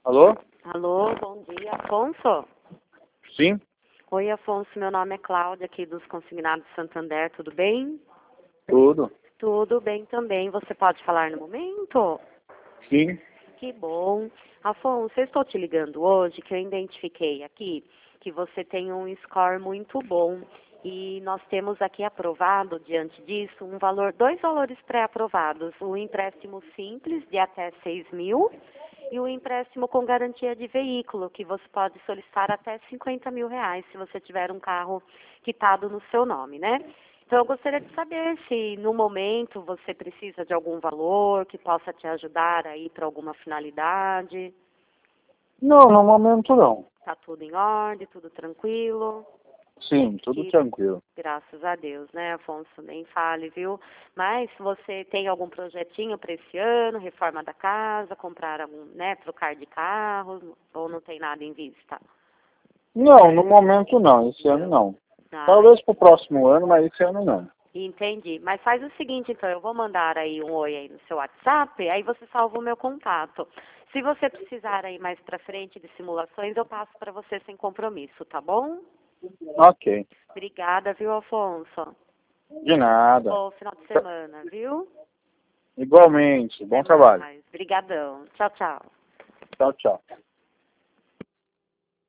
Alô? Alô, bom dia, Afonso? Sim? Oi, Afonso, meu nome é Cláudia, aqui dos Consignados Santander, tudo bem? Tudo. Tudo bem também, você pode falar no momento? Sim? Que bom. Afonso, eu estou te ligando hoje, que eu identifiquei aqui que você tem um score muito bom e nós temos aqui aprovado, diante disso, dois valores pré-aprovados, o empréstimo simples de até 6.000 e o empréstimo com garantia de veículo, que você pode solicitar até 50 mil reais, se você tiver um carro quitado no seu nome, né? Então, eu gostaria de saber se, no momento, você precisa de algum valor que possa te ajudar aí para alguma finalidade. Não, no momento não. Tá tudo em ordem, tudo tranquilo? Sim, tudo Que, tranquilo. graças a Deus, né, Afonso? Nem fale, viu? Mas se você tem algum projetinho para esse ano, reforma da casa, comprar algum, né, trocar de carro, ou não tem nada em vista? Não, no momento não. Esse ano não. Ah, Talvez pro próximo ano, mas esse ano não. entendi. Mas faz o seguinte, então, eu vou mandar aí um oi aí no seu WhatsApp, aí você salva o meu contato. Se você precisar aí mais pra frente de simulações, eu passo para você sem compromisso, tá bom? Ok. Obrigada, viu, Afonso? De nada. Bom final de semana, viu? Igualmente. Bom Até trabalho. mais. Obrigadão. Tchau, tchau. Tchau, tchau.